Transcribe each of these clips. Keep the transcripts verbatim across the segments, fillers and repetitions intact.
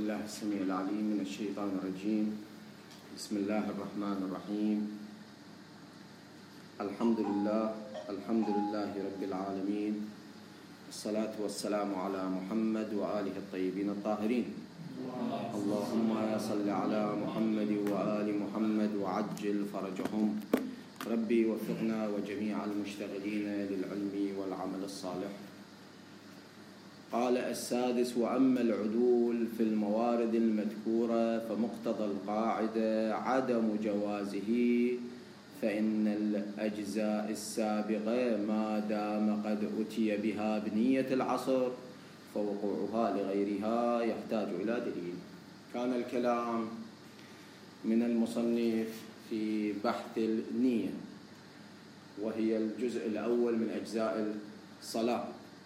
بالله السميع العليم من الشيطان الرجيم. بسم الله الرحمن الرحيم. الحمد لله الحمد لله رب العالمين، الصلاة والسلام على محمد وآله الطيبين الطاهرين. اللهم صل على محمد وآل محمد وعجل فرجهم. ربي وفقنا وجميع المشتغلين للعلم والعمل الصالح. قال السادس: وأما العدول في الموارد المذكورة فمقتضى القاعدة عدم جوازه، فإن الأجزاء السابقة ما دام قد أتي بها بنية العصر فوقوعها لغيرها يحتاج إلى دليل. كان الكلام من المصنف في بحث النية، وهي الجزء الأول من أجزاء الصلاة،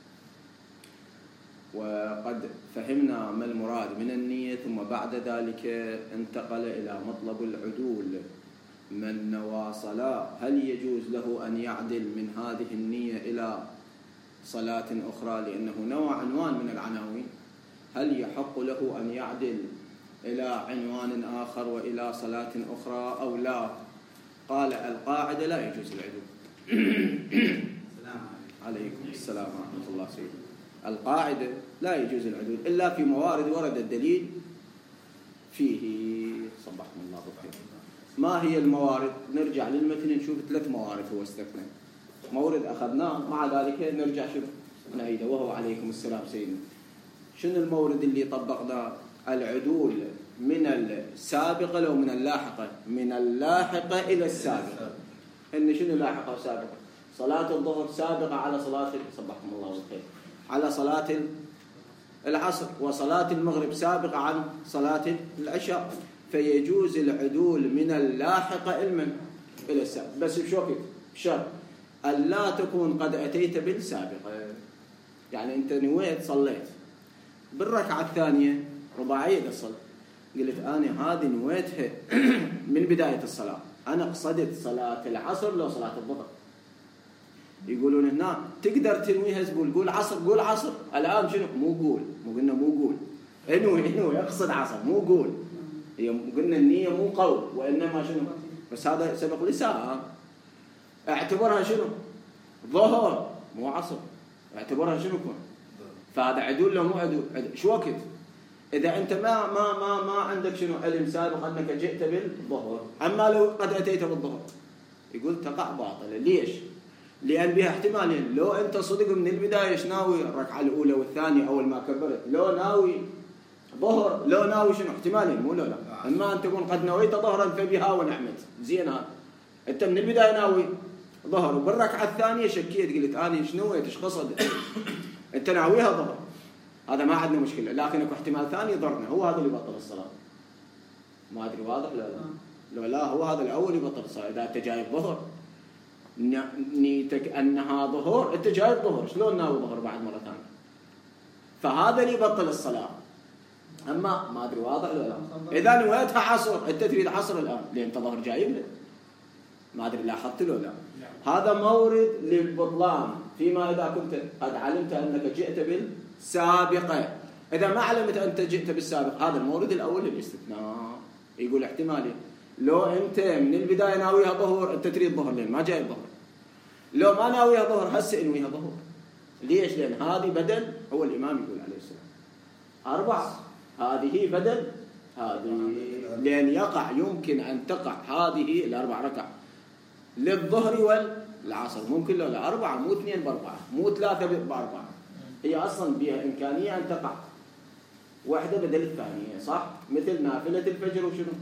وقد فهمنا ما المراد من النية، ثم بعد ذلك انتقل إلى مطلب العدول. من نوى صلاة هل يجوز له أن يعدل من هذه النية إلى صلاة أخرى، لأنه نوى عنوان من العناوين؟ هل يحق له أن يعدل إلى عنوان آخر وإلى صلاة أخرى أو لا؟ قال القاعدة لا يجوز العدول. عليكم السلام ورحمة الله. سيدي، القاعدة لا يجوز العدول إلا في موارد ورد الدليل فيه. صبحكم الله بالخير. ما هي الموارد؟ نرجع للمتن نشوف ثلاث موارد هو استثنى. مورد أخذناه، مع ذلك نرجع شنو نعيده، وهو عليكم السلام سيدنا. شنو المورد اللي طبقناه؟ العدول من السابقة لو من اللاحقة، من اللاحقة إلى السابقة. إن شنو لاحقة وسابقة؟ صلاة الظهر سابقة على صلاة، صبحكم الله بالخير، على صلاة العصر، وصلاة المغرب سابقة عن صلاة العشاء، فيجوز العدول من اللاحقة المن إلى السابقة، بس بشوكت بشرط ألا تكون قد أتيت بالسابقة. يعني أنت نويت صليت بالركعة الثانية رباعية الصلاة، قلت أنا هذه نويتها من بداية الصلاة، أنا قصدت صلاة العصر لو صلاة الظهر. يقولون هنا تقدر تنويها زبول، قول عصر قول عصر. الآن شنو؟ مو قول، مو قلنا مو قول، انوي انوي اقصد عصر، مو قول. هي قلنا النية مو قول، وإنما شنو؟ بس هذا سبق لسان. اعتبرها شنو؟ ظهر مو عصر، اعتبرها شنو كون؟ فهذا عدول لو مو عدول؟ عدول. شو وقت؟ إذا أنت ما ما ما ما عندك شنو علم سابق أنك جئت بالظهر، أما لو قد أتيت بالظهر يقول تقع باطلة. ليش؟ لأن بها احتمالين. لو أنت صدق من البداية ايش ناوي؟ الركعة الأولى والثانية أول ما كبرت، لو ناوي ظهر، لو ناوي شنو؟ احتمالين، مو لو لا. أما أن تكون قد نويت ظهرا فبها ونعمت، زين. هذا أنت من البداية ناوي ظهر، وبالركعة الثانية شكيت قلت أنا ايش نويت ايش قصدت، أنت ناويها ظهر، هذا ما عندنا مشكلة. لكن اكو احتمال ثاني ضرنا، هو هذا اللي يبطل الصلاة. ما أدري واضح لا لا؟ لو لا هو هذا الأول يبطل الصلاة. إذا أنت جايب ظهر نيتك أنها ظهور، أنت جايب ظهر، شلون ناوي ظهر بعد مرة ثانية؟ فهذا اللي يبطل الصلاة. أما ما أدري واضح ولا لا؟ إذا نويتها عصر، أنت تريد عصر الآن لأن أنت ظهر جايب له، ما أدري لاحظت له لا؟ هذا مورد للبطلان فيما إذا كنت قد علمت أنك جئت بالسابقة. إذا ما علمت أنت جئت بالسابقة، هذا المورد الأول للاستثناء. يقول احتمالي لو أنت من البداية ناويها ظهر، أنت تريد ظهر لأن ما جاي ظهر. لو ما ناويها ظهر هسه انويها ظهر. ليش؟ لأن هذه بدل، هو الإمام يقول عليه السلام أربعة، هذه بدل هذه، لأن يقع يمكن أن تقع هذه الأربع ركع للظهر والعصر، ممكن لو لا أربعة، مو اثنين بأربعة، مو ثلاثة بأربعة. هي أصلا بها إمكانية أن تقع واحدة بدل الثانية، صح؟ مثل نافلة الفجر وشنو؟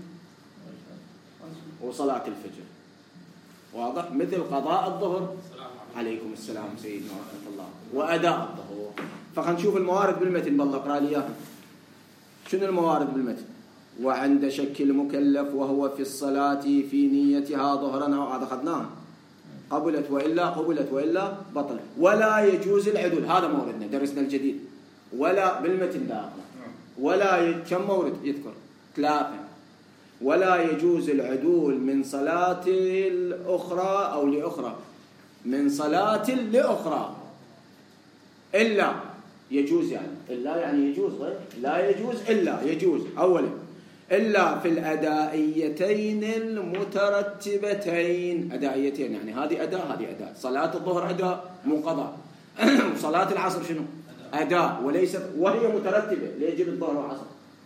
وصلاة الفجر، واضح؟ مثل قضاء الظهر، عليكم السلام سيدنا ورحمة الله، وأداء الظهر. فخلنا نشوف الموارد بالمتن. بالله اقرأ لي إياها. شنو الموارد بالمتن؟ وعند شك المكلف وهو في الصلاة في نيتها ظهرا، هذا أخذناه، قبلت وإلا قبلت وإلا بطلت. ولا يجوز العدول، هذا موردنا درسنا الجديد. ولا بالمتن لا، ولا ي... كم مورد يذكر؟ ثلاثة. ولا يجوز العدول من صلاة الأخرى أو لأخرى، من صلاة لأخرى، إلا يجوز يعني إلا يعني يجوز غير لا يجوز إلا يجوز أولا إلا في الأدائيتين المترتبتين. أدائيتين يعني هذه أداء هذه أداء. صلاة الظهر أداء مو قضاء، وصلاة العصر شنو؟ أداء وليست وهي مترتبة. ليه يجيب الظهر والعصر؟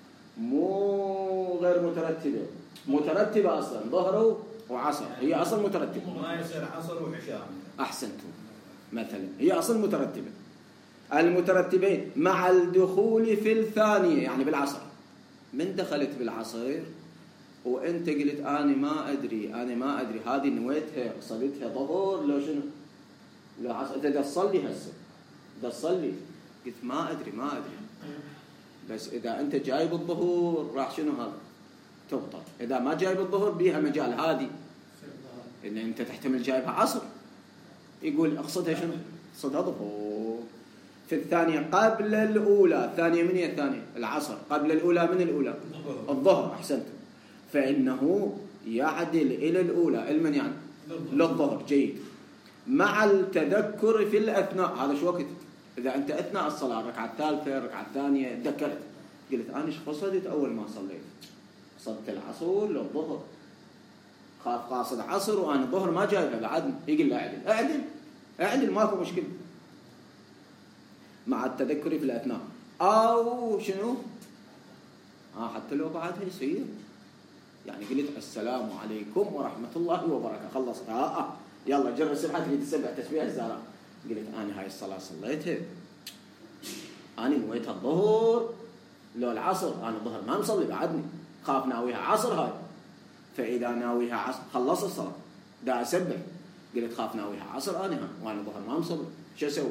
مو غير مترتبة، مترتبة أصلا ظهر وعصر، هي أصلا مترتبة. ما يصير عصر وعشاء. أحسنتم. مثلا هي أصلا مترتبة. المترتبين مع الدخول في الثانية يعني بالعصر. من دخلت بالعصر وانت قلت انا ما ادري انا ما ادري هذه نويتها قصدتها ظهر لو شنو لو عصر. انت تصلي هسه تصلي قلت ما ادري ما ادري بس اذا انت جايب الظهور راح شنو هذا تبطل. اذا ما جايب الظهر بيها مجال هذه ان انت تحتمل جايبها عصر يقول اقصدها شنو اقصدها ظهور. في الثانية قبل الأولى. الثانية من هي الثانية؟ العصر. قبل الأولى من الأولى؟ الظهر. أحسنتم. فإنه يعدل إلى الأولى المن يعني للظهر. جيد. مع التذكر في الأثناء. هذا شو وقت؟ إذا أنت أثناء الصلاة الركعة الثالثة الركعة الثانية تذكرت قلت أنا إيش قصدت أول ما صليت؟ قصدت العصر للظهر. خاف قاصد عصر وأنا الظهر ما جايبها بعد. يقول لا أعدل أعدل أعدل ماكو مشكلة مع التذكر في الأثناء. أو شنو آه حتى لو بعدها يصير يعني قلت السلام عليكم ورحمة الله وبركاته خلص آه, آه يلا جرب سبحة تريد السبع تسبيح الزهراء قلت أنا هاي الصلاة صليتها أنا نويتها الظهر لو العصر أنا الظهر ما مصلي بعدني خاف ناويها عصر هاي. فإذا ناويها عصر خلص الصلاة دا أسبح قلت خاف ناويها عصر أنا ها وأنا الظهر ما مصلي شو أسوي؟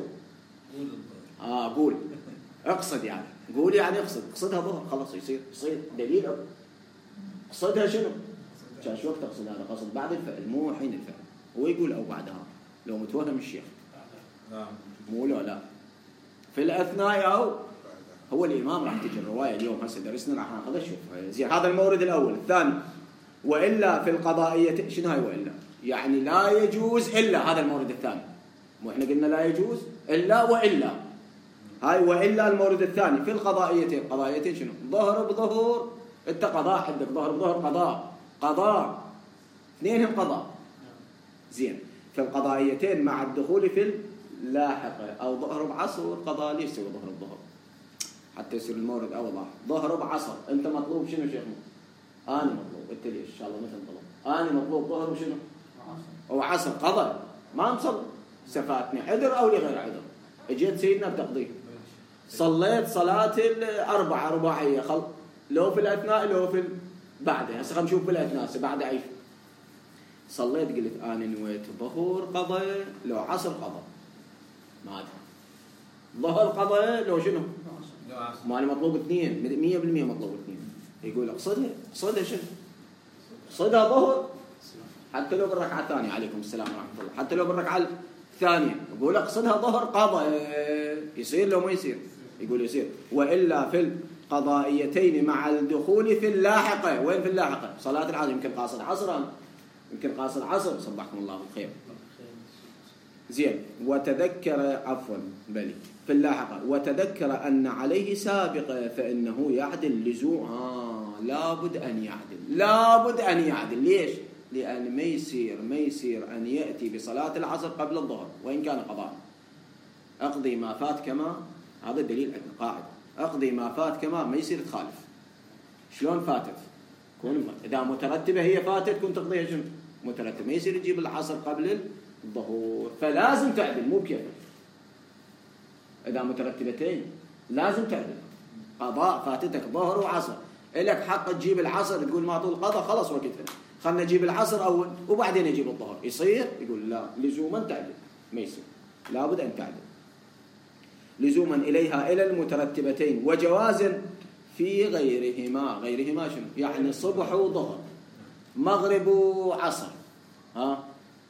آه قول اقصد يعني قول يعني اقصد اقصدها ظهر خلص يصير يصير دليل. اقصدها شنو؟ كان شو وقت اقصد هذا قصد بعد الفعل مو حين الفعل. هو يقول او بعدها لو متوهم الشيخ مو لا لا في الأثناء أو هو الإمام راح تجي الرواية اليوم هسه درسنا راح ناخذها. شوف زين هذا المورد الأول. الثاني وإلا في القضائية شنو هاي وإلا يعني لا يجوز إلا. هذا المورد الثاني مو احنا قلنا لا يجوز إلا وإلا هاي وإلا. المورد الثاني في القضائيتين. قضائيتين شنو؟ ظهر بظهر انت قضاء حدك ظهر بظهر قضاء قضاء اثنينهم قضاء. زين في القضائيتين مع الدخول في اللاحقة أو ظهر بعصر قضاء. ليش يسوي ظهر بظهر حتى يصير المورد أوضح؟ ظهر بعصر انت مطلوب شنو شيخ؟ أنا مطلوب انت ليش إن شاء الله مثل طلب أنا مطلوب ظهر وشنو؟ وعصر قضاء ما مصل سفاتني عذر أو لغير عذر اجيت سيدنا بتقضيه صليت صلاة الأربعة رباعية خل لو في الأثناء لو في بعدها. هسه خلينا نشوف في الأثناء بعد عيش صليت قلت أنا نويت ظهر قضاء لو عصر قضاء ما أدري ظهر قضاء لو شنو ما أنا مطلوب اثنين مية بالمية مطلوب اثنين. يقول اقصدها اقصدها شنو اقصدها ظهر حتى لو بالركعة الثانية عليكم السلام ورحمة الله حتى لو بالركعة الثانية يقول اقصدها ظهر قضاء يصير لو ما يصير يقول يصير. وإلا في القضائيتين مع الدخول في اللاحقة. وين في اللاحقة؟ صلاة العصر يمكن قاصد عصرا يمكن قاصد عصر صبحكم الله بالخير. زين وتذكر عفوا بلي في اللاحقة وتذكر أن عليه سابقة فإنه يعدل لزوم. آه لابد أن يعدل لابد أن يعدل. ليش؟ لأن ما يصير ما يصير أن يأتي بصلاة العصر قبل الظهر وإن كان قضاء. أقضي ما فات كما هذا الدليل عندنا قاعدة أقضي ما فات كما ما يصير تخالف. شلون فاتت؟ كون إذا مترتبة هي فاتت كنت تقضيها شنو؟ مترتبة. ما يصير تجيب العصر قبل الظهور فلازم تعدل مو بكيف. إذا مترتبتين لازم تعدل. قضاء فاتتك ظهر وعصر إلك حق تجيب العصر تقول ما طول قضاء خلص وقتها خلنا نجيب العصر أول وبعدين نجيب الظهر يصير؟ يقول لا لزوما تعدل ما يصير لابد أن تعدل لزوما إليها إلى المترتبتين وجوازا في غيرهما. غيرهما شنو؟ يعني صبح وظهر مغرب وعصر. ها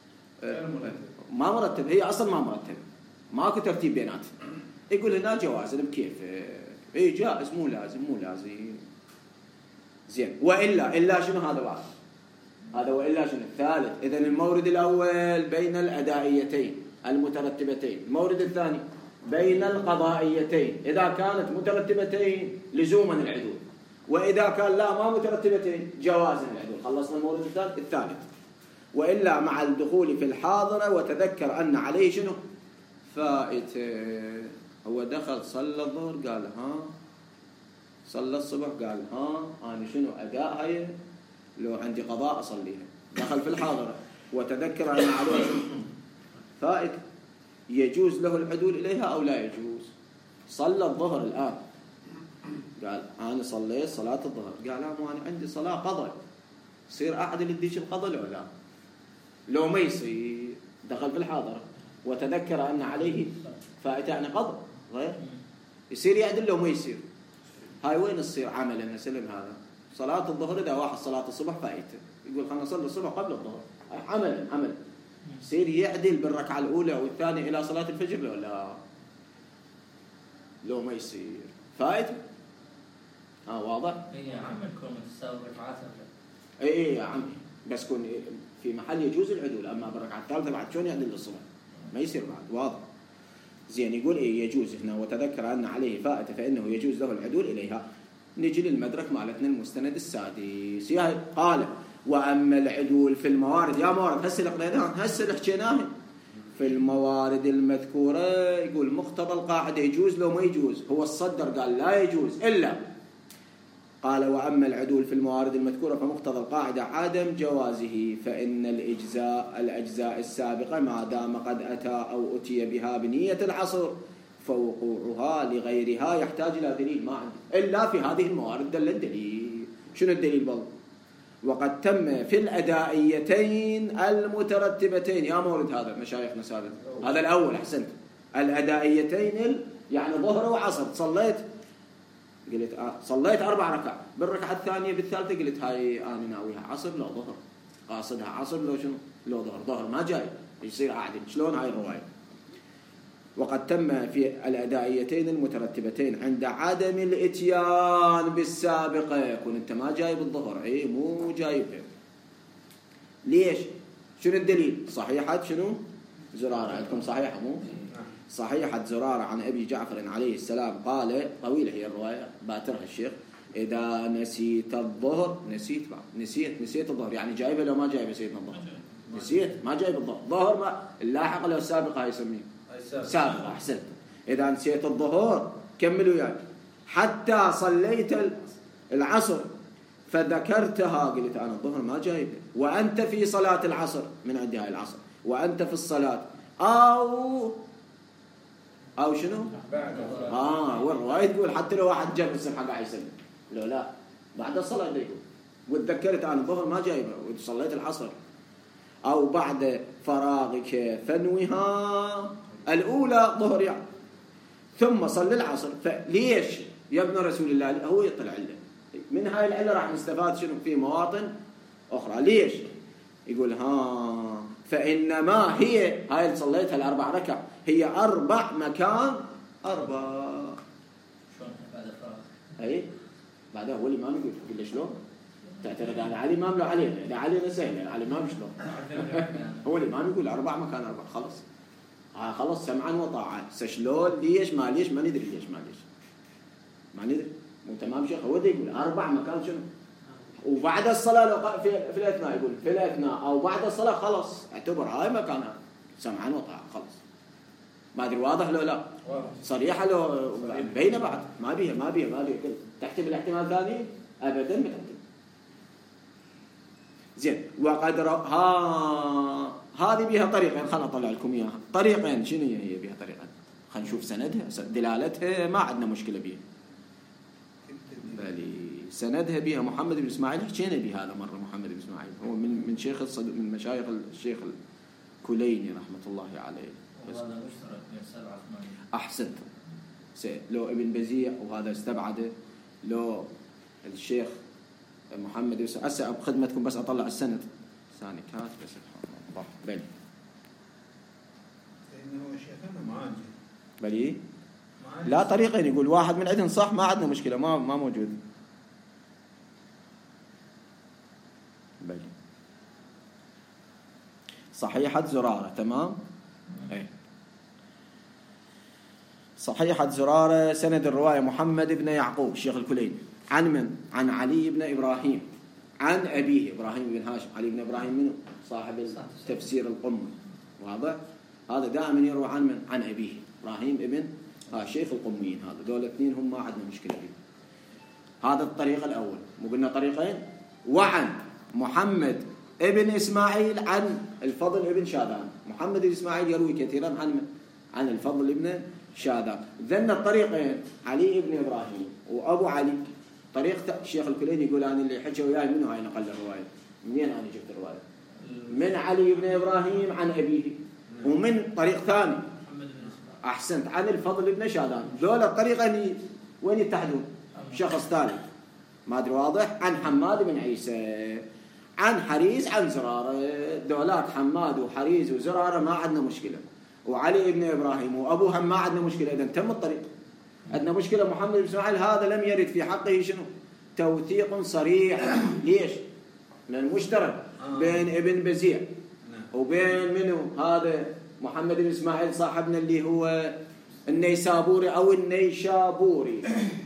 ما مرتب هي أصلا ما مرتب ماكو ترتيب بينات. يقول هنا جواز بكيف اي جائز مو لازم مو لازم. زين وإلا إلا شنو هذا واحد هذا وإلا شنو الثالث. إذن المورد الأول بين الأدائيتين المترتبتين. المورد الثاني بين القضائيتين إذا كانت مترتبتين لزوما العدول، وإذا كان لا ما مترتبتين جوازا العدول. خلصنا المورد الثالث. وإلا مع الدخول في الحاضرة وتذكر أن عليه شنو فائته. هو دخل صلى الظهر قال ها، صلى الصبح قال ها أنا شنو أداء هي لو عندي قضاء أصليها. دخل في الحاضرة وتذكر أن عليه فائته، يجوز له العدول إليها أو لا يجوز؟ صلى الظهر الآن قال أنا صليت صلاة الظهر، قال لا مو أنا عندي صلاة قضاء، يصير أعدل الديش القضاء لو لا؟ لو ما يصير. دخل في الحاضرة وتذكر أن عليه فائته يعني قضاء غير، يصير يعدل لو ما يصير. هاي وين تصير عملا نسلم هذا؟ صلاة الظهر إذا واحد صلاة الصبح فائته يقول خلنا نصلي الصبح قبل الظهر، عملا عملا يصير يعدل بالركعة الأولى والثانية إلى صلاة الفجر لو لا؟ لو ما يصير فائته. ها واضح؟ اي يا عمي كون متساوي ركعات. اي اي يا عمي بس كون في محل يجوز العدول، اما بالركعه الثالثه بعد شلون يعدل للصبح؟ ما يصير بعد. واضح؟ زين. يقول ايه يجوز هنا وتذكر ان عليه فائته فانه يجوز له العدول اليها. نجي للمدرك مالتنا المستند السادس. قال واما العدول في الموارد، يا موارد هسه لقيناها هسه حكيناها في الموارد المذكوره. يقول مقتضى القاعده يجوز لو ما يجوز. هو الصدر قال لا يجوز الا قال وأما العدول في الموارد المذكورة فمقتضى القاعدة عدم جوازه، فإن الإجزاء الأجزاء السابقة ما دام قد أتى أو أتي بها بنية العصر فوقوعها لغيرها يحتاج إلى دليل. ما عندي إلا في هذه الموارد دل الدليل. شنو الدليل بل؟ وقد تم في الأدائيتين المترتبتين. يا مورد هذا مشايخنا سادة، هذا الأول أحسنت. الأدائيتين يعني ظهر وعصر صليت، قلت آه صليت أربع ركعات، بالركعة الثانية بالثالثة قلت هاي أنا ناويها عصر لو ظهر، قاصدها عصر لو شنو لو ظهر. ظهر ما جاي يصير أعدل. شلون هاي الرواية؟ وقد تم في الأدائيتين المترتبتين عند عدم الإتيان بالسابقة. يكون أنت ما جايب الظهر، أي مو جايبها. ليش؟ شنو الدليل؟ صحيحة شنو؟ زرارة عندكم صحيحة مو؟ صحيحة زرارة عن أبي جعفر عليه السلام قال، طويلة هي الرواية باترها الشيخ، إذا نسيت الظهر نسيت بعد نسيت نسيت الظهر يعني جايبه لو ما جايبه سيدنا الظهر؟ نسيت ما جايب الظهر. ظهر ما اللاحق له السابقة يسميه سابقة. أحسنت. إذا نسيت الظهر كملوا يعني حتى صليت العصر فذكرتها قلت أنا الظهر ما جايبه وأنت في صلاة العصر من عندي هاي العصر وأنت في الصلاة أو أو شنو؟ آه والرواية تقول حتى لو واحد جاب السبحة قاعد يسلم لو لا بعد الصلاة يقول وتذكرت أنا الظهر ما جايبه وصليت العصر، أو بعد فراغك فنوها الأولى ظهر يعني ثم صلي العصر. فليش يا ابن رسول الله؟ هو يطلع له من هاي العلة راح نستفاد شنو في مواطن أخرى. ليش؟ يقول ها فإنما هي هاي اللي صليتها الأربع ركع هي أربع مكان أربع. شلون بعد الفراغ؟ أي بعدها هو الإمام يقول يقول شلون؟ تعترض على علي إمام لو علي إذا علي نسهل علي إمام شلون؟ هو الإمام يقول أربع مكان أربع خلص. ها خلص سمعا وطاعة. شلون ليش ما ليش ما ندري ليش ما ليش ما ندري مو تمام شيخ. هو ده يقول أربع مكان شنو؟ وبعد الصلاة لو في في الأثناء يقول في الأثناء أو بعد الصلاة خلاص اعتبر هاي مكانها سمعا وطاعة خلاص. ما أدري واضح لو لا؟ صريحة لو بين بعض ما بيها ما بيها ما بيها كل تحتمل الاحتمال الثاني أبدا ما تحتمل. زين. وقد ها هذه بها طريقين خلنا أطلع لكم إياها. طريقين شنو هي بها طريقين؟ خلينا نشوف سندها دلالتها ما عندنا مشكلة بيها. بلي سندها بها محمد بن إسماعيل. حكينا بهذا مرة محمد بن إسماعيل هو من من شيخ الصدوق من مشايخ الشيخ الكليني رحمة الله عليه. وهذا مشترك بين سبعة ثمانية. أحسنت. لو ابن بزيع وهذا استبعده لو الشيخ محمد بن إسماعيل. أسأل بخدمتكم بس أطلع السند ثاني كات بس الله بلي لأنه شيخنا معانا بلي لا طريقين يقول واحد من عندهم صح ما عندنا مشكلة ما ما موجود بلي صحيحة زرارة تمام. ايه صحيحة زرارة سند الرواية محمد بن يعقوب الشيخ الكليني. عن من؟ عن علي بن إبراهيم عن أبيه إبراهيم بن هاشم. علي بن إبراهيم منه؟ صاحب تفسير القمة. واضح؟ هذا دائما يروى عن من؟ عن أبيه إبراهيم ابن ها شيخ القميين. هذا دول الاثنين هم ما عندنا مشكلة فيه. هذا الطريق الأول. مو قلنا طريقين؟ وعن محمد ابن إسماعيل عن الفضل ابن شاذان. محمد بن إسماعيل يروي كثيرا عن من؟ عن الفضل ابن شاذان. ذن الطريقين علي ابن إبراهيم وأبو علي. طريقة الشيخ الكليني يقول أنا اللي حكى وياي منو هاي نقل الرواية؟ منين أنا جبت الرواية؟ من علي بن إبراهيم عن أبيه. ومن طريق ثاني أحسنت عن الفضل ابن شاذان. ذول الطريقين وين يتحدون؟ شخص ثالث ما أدري واضح. عن حماد بن عيسى عن حريز عن زرارة. دولات حماد وحريز وزرارة ما عندنا مشكلة. وعلي ابن إبراهيم وأبوها ما عندنا مشكلة. إذا تم الطريق. عندنا مشكلة محمد بن إسماعيل هذا لم يرد في حقه شنو؟ توثيق صريح. ليش؟ لأن مشترك بين ابن بزيع وبين منو هذا محمد بن إسماعيل صاحبنا اللي هو النيسابوري أو النيشابوري.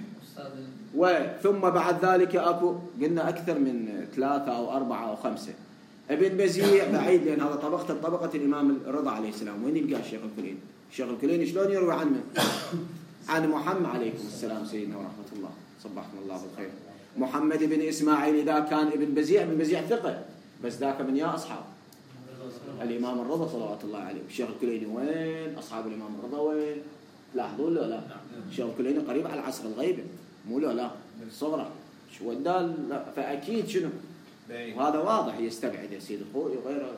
وثم بعد ذلك أكو قلنا أكثر من ثلاثة أو أربعة أو خمسة. ابن بزيع بعيد لأن هذا طبقة طبقة الإمام الرضا عليه السلام. وين يلقى الشيخ الكليني؟ الشيخ الكليني شلون يروي عنه؟ عن محمد عليكم السلام سيدنا ورحمة الله صبحكم الله بالخير. محمد بن إسماعيل إذا كان ابن بزيع ابن بزيع ثقة بس ذاك من يا أصحاب الإمام الرضا صلوات الله عليه. الشيخ الكليني وين؟ أصحاب الإمام الرضا وين؟ لاحظوا له لا؟ الشيخ الكليني قريب على عصر الغيبة مو له لا صغرى شو ودال. فأكيد شنو؟ وهذا واضح يستبعد يا سيد الخوي وغيره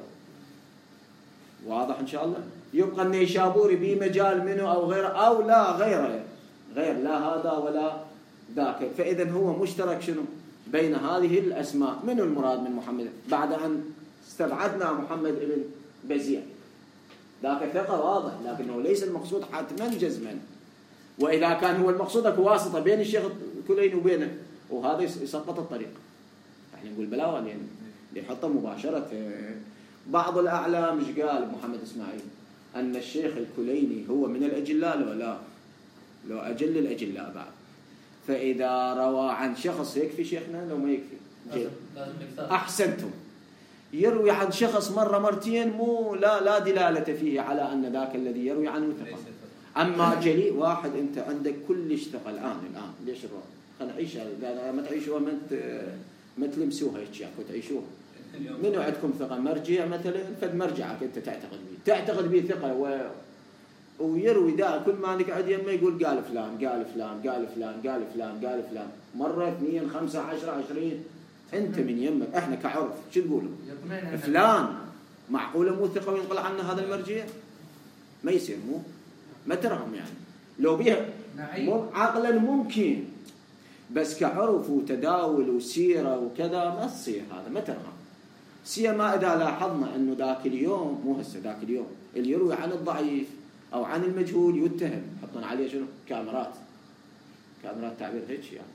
واضح إن شاء الله. يبقى النيشابوري بمجال منه أو غيره أو لا غيره غير لا هذا ولا ذاك. فإذا هو مشترك شنو بين هذه الأسماء. من المراد من محمد بعد أن استبعدنا محمد ابن بزيع ذاك ثقة واضح لكنه ليس المقصود حتما جزما. وإذا كان هو المقصود واسطة بين الشيخ الكليني وبينه وهذا يسقط الطريق. يعني نقول بلا يعني يحطه مباشرة. بعض الأعلام مش قال محمد إسماعيل أن الشيخ الكليني هو من الأجلاء لو لا لو أجل الأجلاء بعد. فإذا روى عن شخص يكفي شيخنا لو ما يكفي أحسنتم. يروي عن شخص مرة مرتين مو لا لا دلالة فيه على أن ذاك الذي يروي عنه ثقة. أما جلي واحد أنت عندك كل ثقة الآن الآن ليش الروح خلنا نعيشها ما تعيشوها ما ما تلمسوها هيك وتعيشوها. منو عندكم ثقة مرجع مثلا فد مرجعك أنت تعتقد به تعتقد به ثقة و... ويروي دا كل ما نقعد يمه يقول قال فلان قال فلان قال فلان قال فلان قال فلان مرة اثنين خمسة عشرة عشرين. أنت من يمك إحنا كعرف شو تقولوا فلان معقولة مو ثقة وينقل عنه هذا المرجع ما يصير مو ما ترهم يعني لو بيها عقلا ممكن بس كعرف وتداول وسيرة وكذا ما تصير هذا ما ترهم. سيما إذا لاحظنا أنه ذاك اليوم مو هسه ذاك اليوم اللي يروي عن الضعيف أو عن المجهول يتهم يحطون عليه شنو كاميرات كاميرات تعبير هيك يعني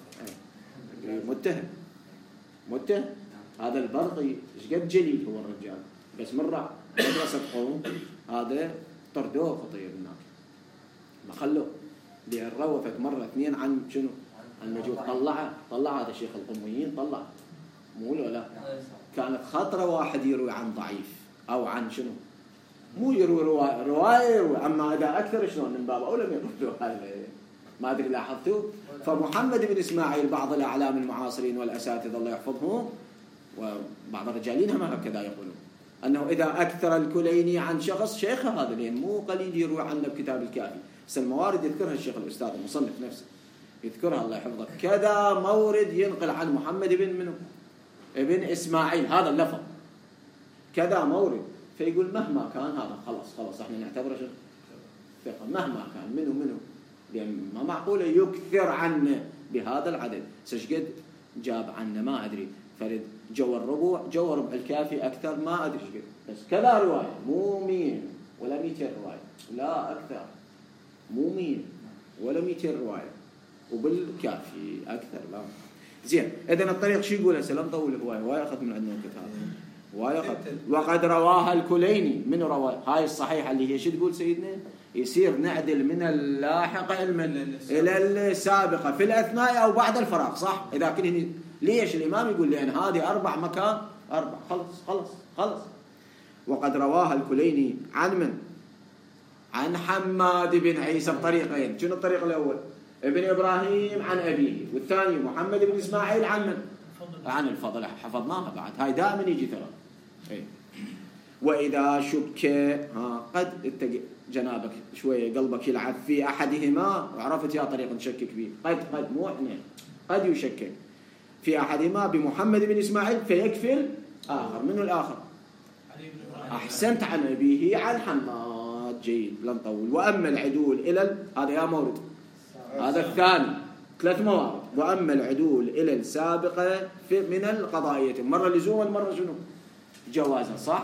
أي. أي. متهم متهم. هذا البرقي ايش قد جليل هو الرجال بس مرة مدرسة قوم هذا طردوه خطير هناك ما خلوه لأن روفت مرة اثنين عن شنو عن المجهول طلعه طلع هذا شيخ القميين طلع مو لا كانت خطرة واحد يروي عن ضعيف أو عن شنو مو يروي رواية رواية أما إذا أكثر شلون من باب أولى من رواية ما أدري لاحظتوا. فمحمد بن إسماعيل بعض الأعلام المعاصرين والأساتذة الله يحفظهم وبعض الرجالين هم هكذا يقولون أنه إذا أكثر الكليني عن شخص شيخ هذا لأن مو قليل يروي عنه بكتاب الكافي. بس الموارد يذكرها الشيخ الأستاذ المصنف نفسه يذكرها الله يحفظه كذا مورد ينقل عن محمد بن منه ابن إسماعيل هذا اللفظ كذا مورد. فيقول مهما كان هذا خلاص خلاص احنا نعتبره ثقة مهما كان منه منه لأن ما معقولة يكثر عنه بهذا العدد. سشقد جاب عنه ما أدري فرد جو الربع جو ربع الكافي أكثر ما أدري شقد بس كذا رواية مو مين ولا مئتين رواية لا أكثر مو مين ولا مئتين رواية وبالكافي أكثر لا زين. إذن الطريق شو يقول هسه لا نطول هواية هواية أخذ من عندنا الكتاب هواية أخذ. وقد رواها الكليني من رواية هاي الصحيحة اللي هي شو تقول سيدنا يصير نعدل من اللاحقة إلى السابقة في الأثناء أو بعد الفراغ، صح؟ إذا كنت ليش الإمام يقول لأن هذه أربع مكان أربع، خلص خلص خلص. وقد رواها الكليني عن من؟ عن حماد بن عيسى بطريقين. شنو الطريق الأول؟ ابن إبراهيم عن أبيه، والثاني محمد بن إسماعيل عن من؟ عن الفضل. حفظناها بعد، هاي دائما يجي ترى. إيه. وإذا شك ها قد جنابك شوية قلبك يلعب في أحدهما وعرفت يا طريق نشكك فيه، قد قد مو احنا قد يشكك في أحدهما بمحمد بن إسماعيل فيكفل آخر. منه الآخر؟ أحسنت، عن أبيه عن حماد. جيد، لا نطول. وأما العدول إلى ال... هذا يا مورد، هذا الثاني، ثلاث موارد. وأما العدول إلى السابقة في من القضائية، مرة لزوما مرة شنو؟ جوازا، صح؟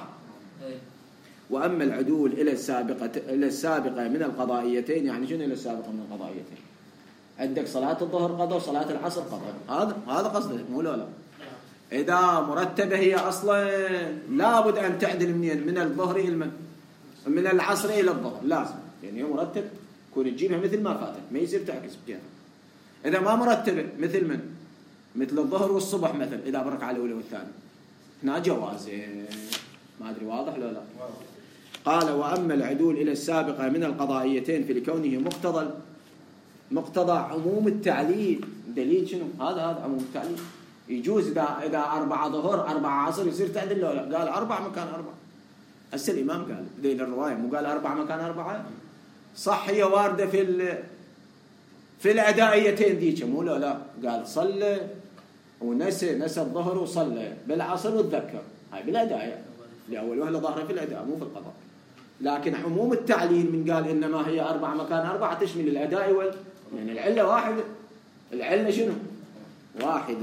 وأما العدول إلى السابقة إلى السابقة من القضائيتين، يعني شنو إلى السابقة من القضائيتين؟ عندك صلاة الظهر قضاء وصلاة العصر قضاء، هذا هذا قصده مو لا لا. إذا مرتبة هي أصلا لابد أن تعدل منين؟ من الظهر إلى من؟ من العصر إلى الظهر، لازم يعني هو مرتب كون تجيبها مثل ما فاتت، ما يصير تعكس بكيها. إذا ما مرتبة مثل من؟ مثل الظهر والصبح مثل، إذا بركعة الأولى والثانية هنا جواز. ما أدري واضح لا لا. قال وأما العدول إلى السابقة من القضائيتين فلكونه مقتضى مقتضى عموم التعليل. دليل شنو؟ هذا هذا عموم التعليل. يجوز إذا إذا أربعة ظهر أربعة عصر يصير تعدل لا لا. قال أربع مكان أربعة. هسه الإمام قال دليل الرواية مو قال أربع مكان أربعة؟ صح، هي واردة في ال في الأدائيتين ذيك مو لا لا. قال صلى ونسى نسى الظهر وصلى بالعصر وتذكر، هاي بالأداء لأول وهلة ظاهرة في الأداء مو في القضاء. لكن عموم التعليل من قال إنما هي أربع مكان أربعة تشمل الأداء وال يعني العلة واحدة. العلة شنو؟ واحد.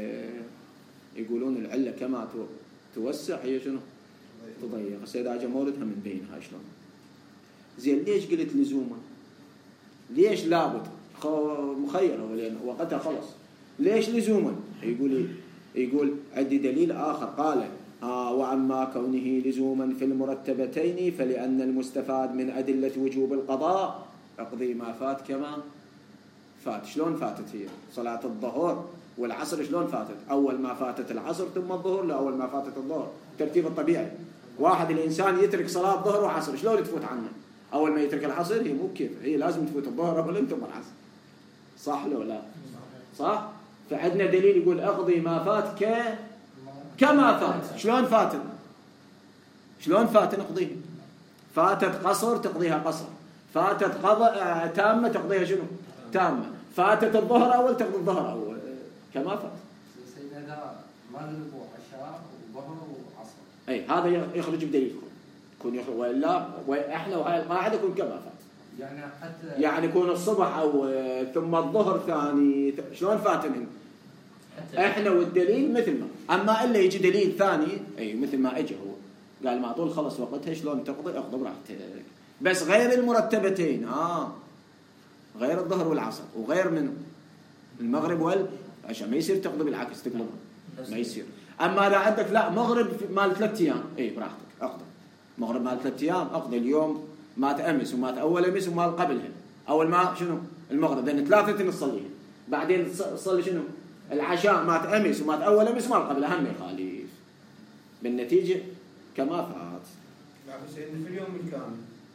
يقولون العلة كما توسع هي شنو؟ تضيق. السيدة عجم موردها من بينها شلون؟ زين ليش قلت لزوما؟ ليش لابد؟ مخيرة لأن وقتها خلص. ليش لزوما؟ يقول يقول عندي دليل آخر. قال آه وأما كونه لزوما في المرتبتين فلأن المستفاد من أدلة وجوب القضاء اقضي ما فات كما فات. شلون فاتت هي؟ صلاة الظهر والعصر شلون فاتت؟ أول ما فاتت العصر ثم الظهر، لا أول ما فاتت الظهر. ترتيب الطبيعي. واحد الإنسان يترك صلاة ظهر وعصر شلون تفوت عنه؟ أول ما يترك العصر هي مو كيف، هي لازم تفوت الظهر أولا ثم العصر، صح لو لا؟ صح؟ فعندنا دليل يقول أقضي ما فات ك كما فات. شلون فاتت؟ شلون فات نقضيه؟ فاتت قصر تقضيها قصر، فاتت قضاء تامة تقضيها شنو؟ تامة، فاتت الظهر أول تقضي الظهر أول كما فات. سيدنا مغرب وعشاء وظهر وعصر. أي هذا يخرج بدليل يكون يخرج، وإلا وإحنا وهاي القاعدة يكون كما فات. يعني حتى يعني يكون الصبح أو ثم الظهر ثاني. شلون فاتن إحنا والدليل مثل ما. أما إلا يجي دليل ثاني أي مثل ما إجى هو قال ما طول خلص وقتها شلون تقضي أقضي براحتك، بس غير المرتبتين. آه غير الظهر والعصر وغير من المغرب والعشاء ما يصير تقضي بالعكس تقلبها، ما يصير. أما إذا عندك لا مغرب مال ثلاث أيام إيه براحتك أقضي مغرب مال ثلاث أيام أقضي اليوم مات أمس ومات أول أمس ومال قبلها. أول ما شنو المغرب لأن ثلاثة نصليها، بعدين تصلي شنو العشاء مات أمس ومات أول أمس مال قبلها هم يخالف، بالنتيجة كما فات. بس إن في اليوم الكامل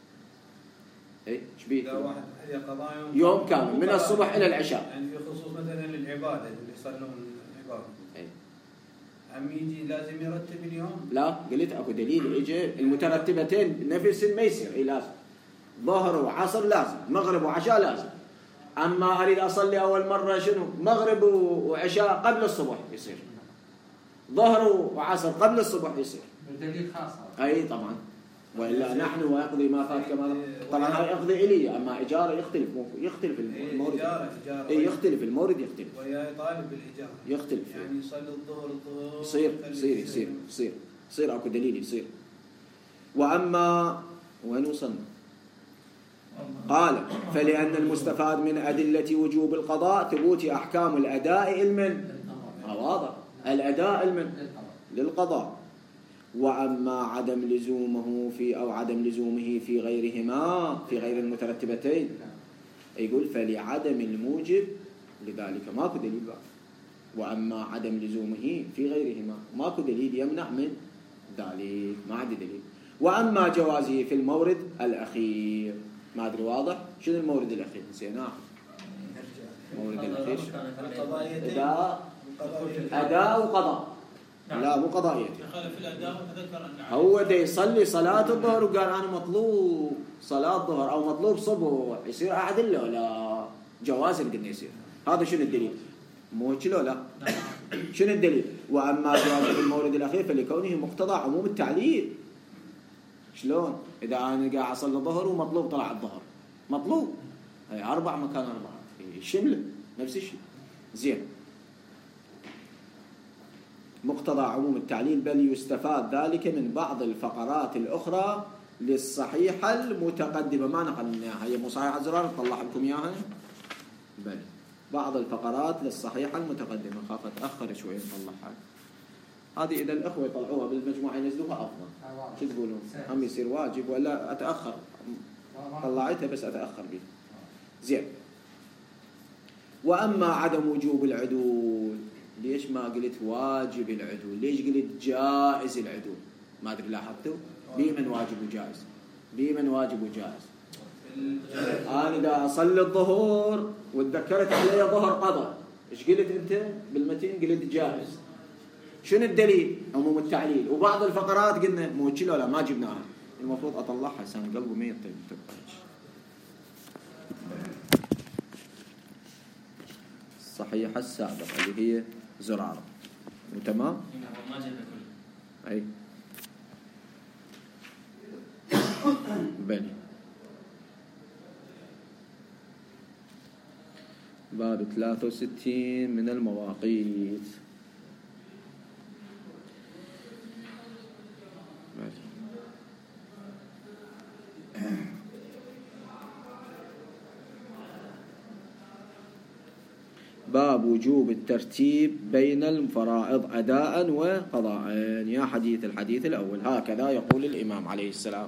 إيه إيش بيه؟ إذا واحد هي قضاء يوم, يوم كامل من الصبح إلى العشاء. يعني في خصوص مثلا للعبادة اللي يصلون عبادة. إيه. عم يجي لازم يرتب اليوم؟ لا قلت أكو دليل إجى المترتبتين نفس ما يصير. إيه لازم ظهر وعصر لازم، مغرب وعشاء لازم. أما أريد أصلي أول مرة شنو مغرب وعشاء قبل الصبح يصير، ظهر وعصر قبل الصبح يصير. دليل خاص. أي طبعا، وإلا نحن ويقضي ما فات كما طبعا هاي يقضي إلي. أما إجارة يختلف يختلف المورد. إجارة إجارة إيه يختلف المورد يختلف. ويا طالب بالإجارة يختلف يعني يصلي الظهر الظهر يصير يصير يصير يصير يصير أكو دليل يصير. وأما وين وصلنا؟ قال فلأن المستفاد من أدلة وجوب القضاء ثبوت أحكام الأداء المن واضح الأداء المن للقضاء. وأما عدم لزومه في أو عدم لزومه في غيرهما في غير المترتبتين يقول فلعدم الموجب لذلك ماكو دليل بقى. وأما عدم لزومه في غيرهما ماكو دليل يمنع من ذلك، ما عندي دليل. وأما جوازه في المورد الأخير، ما أدري واضح شنو المورد الأخير؟ نسيناه. المورد الأخير أداء أداء وقضاء. لا مو قضائية. هو دا يصلي صلاة الظهر وقال أنا مطلوب صلاة الظهر أو مطلوب صبح، يصير أحد إلا ولا جواز قلنا يصير. هذا شنو الدليل؟ مو كله لا. شنو الدليل؟ وأما جوازه في المورد الأخير فلكونه مقتضى عموم التعليل. شلون؟ إذا أنا قاعد أصلي الظهر ومطلوب طلع الظهر، مطلوب أي أربع مكان أربعة شمله نفس الشيء. زين، مقتضى عموم التعليل، بل يستفاد ذلك من بعض الفقرات الأخرى للصحيحة المتقدمة. ما نقلناها هي مو صحيحة زرار نطلع لكم إياها، بل بعض الفقرات للصحيحة المتقدمة. خاف أتأخر شوي نطلعها هذه. إذا الأخوة يطلعوها بالمجموعة ينزلوها أفضل. شو تقولون؟ هم يصير واجب ولا أتأخر؟ طلعتها بس أتأخر بيه. زين. وأما عدم وجوب العدول، ليش ما قلت واجب العدول؟ ليش قلت جائز العدول؟ ما أدري لاحظتوا؟ بمن واجب وجائز؟ بمن واجب وجائز؟ أنا إذا أصلي الظهر وتذكرت علي ظهر قضاء، إيش قلت أنت بالمتين؟ قلت جائز. شنو الدليل؟ عموم التعليل. وبعض الفقرات قلنا مو كذا ولا ما جبناها، المفروض أطلعها سان قلبه ميت. طيب الصحيحة السابقة اللي هي زرارة، وتمام؟ أي بني باب ثلاثة وستين من المواقيت. باب وجوب الترتيب بين الفرائض أداء وقضاء. يا حديث الحديث الأول هكذا يقول الإمام عليه السلام.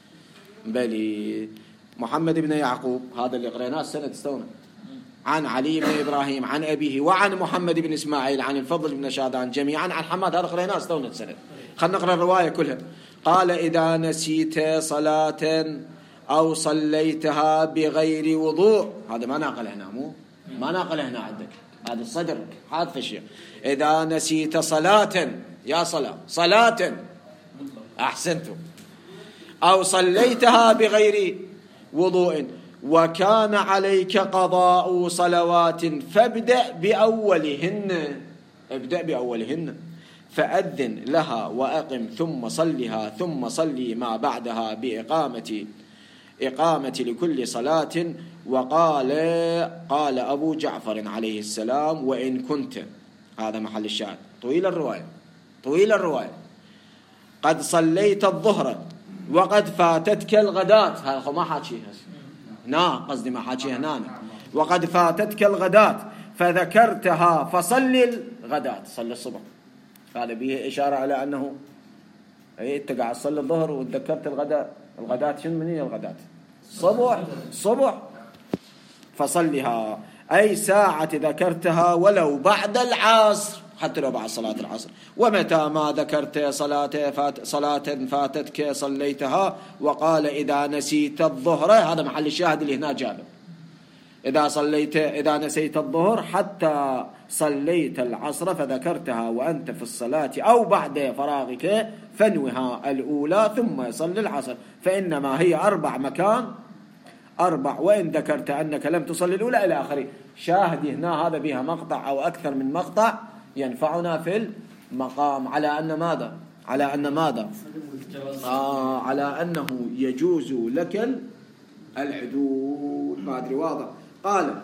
بل محمد بن يعقوب هذا اللي قريناه السنة استونا، عن علي بن إبراهيم عن أبيه، وعن محمد بن إسماعيل عن الفضل بن شادان جميعا عن حماد، هذا قريناه استونا السنة. خلنا نقرأ الرواية كلها. قال إذا نسيت صلاة أو صليتها بغير وضوء، هذا ما ناقل هنا، مو ما ناقل هنا عندك، هذا الصدر حاذف الشيء. إذا نسيت صلاة، يا صلاة صلاة أحسنتم، أو صليتها بغير وضوء وكان عليك قضاء صلوات فابدأ بأولهن، ابدأ بأولهن، فأذن لها وأقم ثم صلها، ثم صلي ما بعدها بإقامة إقامة لكل صلاة. وقال قال أبو جعفر عليه السلام وإن كنت، هذا محل الشاهد، طويل الرواية طويل الرواية قد صليت الظهر وقد فاتتك الغداة، هذا ما حاكيها هنا، قصدي ما حاكيها هنا، وقد فاتتك الغداة فذكرتها فصل الغداة، صلي الصبح. هذا به إشارة على أنه أي أنت قاعد تصلي الظهر وتذكرت الغداء. الغداة شنو من هي الغداة؟ صبح صبح فصلها، أي ساعة ذكرتها ولو بعد العصر، حتى لو بعد صلاة العصر. ومتى ما ذكرت صلاة فات صلاة فاتتك صليتها. وقال إذا نسيت الظهر، هذا محل الشاهد اللي هنا جابه، إذا صليت إذا نسيت الظهر حتى صليت العصر فذكرتها وأنت في الصلاة أو بعد فراغك فانوها الأولى ثم صل العصر، فإنما هي أربع مكان أربع، وإن ذكرت أنك لم تصلي الأولى إلى آخره. شاهد هنا هذا بها مقطع أو أكثر من مقطع ينفعنا في المقام على أن ماذا؟ على أن ماذا؟ آه على أنه يجوز لك العدول. ما أدري واضح. قال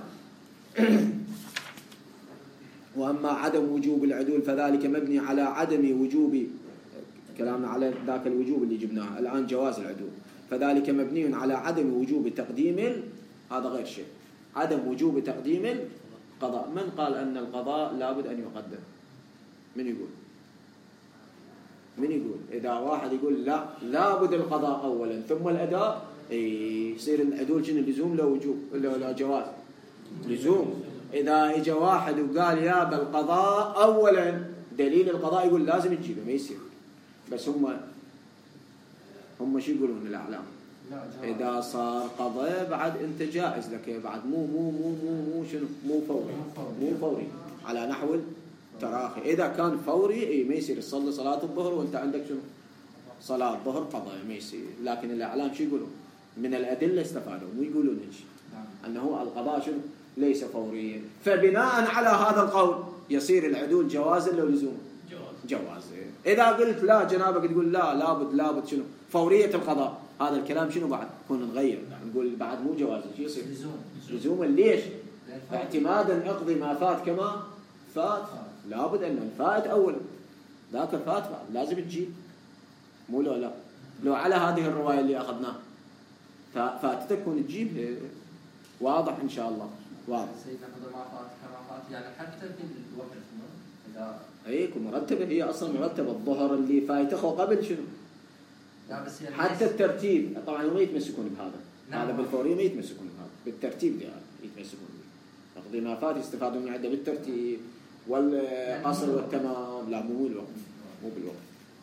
وأما عدم وجوب العدول فذلك مبني على عدم وجوب، كلامنا على ذاك الوجوب اللي جبناه الآن جواز العدول، فذلك مبني على عدم وجوب تقديم ال... هذا غير شيء، عدم وجوب تقديم القضاء. من قال أن القضاء لابد أن يقدم؟ من يقول؟ من يقول؟ إذا واحد يقول لا لابد القضاء أولا ثم الأداء، يصير العدول شنو لزوم لو وجوب لو لا جواز؟ لزوم. إذا إجا واحد وقال يا بالقضاء أولا، دليل القضاء يقول لازم تجيبه، ما يصير. بس هم هم شو يقولون الأعلام؟ إذا صار قضاء بعد أنت جائز لك بعد، مو مو مو مو مو شنو مو فوري، مو فوري على نحو التراخي. إذا كان فوري إيه ما يصير تصلي صلاة الظهر وأنت عندك شنو صلاة الظهر قضاء، ما يصير. لكن الأعلام شو يقولون؟ من الأدلة استفادوا، مو يقولون شيء أنه القضاء شنو ليس فوريا. فبناء على هذا القول يصير العدول جوازا لو لزوم؟ جواز. إذا قلت لا جنابك تقول لا لابد لابد شنو فورية القضاء، هذا الكلام شنو بعد يكون نغير نقول بعد مو جواز، شو يصير؟ لزوم. لزوما. ليش؟ اعتمادا اقضي ما فات كما فات، لابد ان الفائت اولا، ذاك فات بعد لازم تجيب، مو لو لا لو على هذه الروايه اللي اخذناها فاتتك تكون تجيب. واضح ان شاء الله؟ واضح. سيدنا قضى ما فات كما فات، يعني حتى في الوقت اذا ايكم مرتبه، هي اصلا مرتبه الظهر اللي فايته قبل شنو؟ يعني حتى الترتيب طبعا ما يتمسكون بهذا. نعم. هذا بالفوريه ما يتمسكون بهذا، بالترتيب ده يتمسكون به. تقضي ما فات يستفادون من عده بالترتيب والقصر والتمام، لا مو بالوقت، مو بالوقت.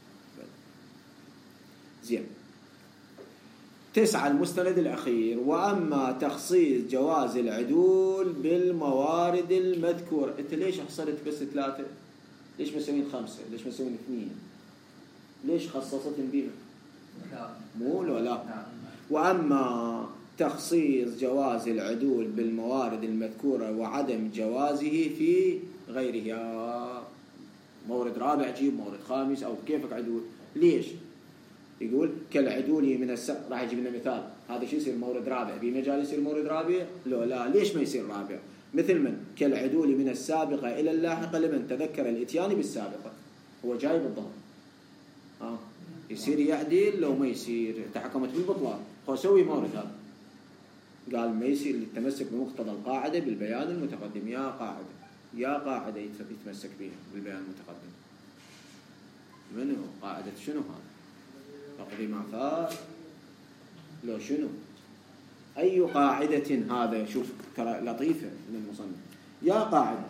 زين. تسعة المستند الأخير، وأما تخصيص جواز العدول بالموارد المذكورة. أنت ليش حصلت بس ثلاثة؟ ليش مسوين خمسة؟ ليش مسوين اثنين؟ ليش خصصت بيها؟ مو ولا لا؟ وأما تخصيص جواز العدول بالموارد المذكورة وعدم جوازه في غيرها، مورد رابع جيب، مورد خامس، أو كيفك عدول. ليش؟ يقول كالعدول من السابق، راح يجيب لنا مثال. هذا شو يصير مورد رابع؟ بمجال يصير مورد رابع؟ لا لا. ليش ما يصير رابع؟ مثل من كالعدول من السابقة إلى اللاحقة لمن تذكر الإتيان بالسابقة. هو جاي بالضبط ها، يصير يعدل لو ما يصير؟ تحكمت بالبطلان، خو سوي مورد هذا. قال ما يصير للتمسك بمقتضى القاعدة بالبيان المتقدم. يا قاعدة يا قاعدة يتمسك بها بالبيان المتقدم. منو قاعدة شنو هذا؟ تقضي ما فات لو شنو؟ أي قاعدة هذا؟ شوف ترى لطيفة من المصنف. يا قاعدة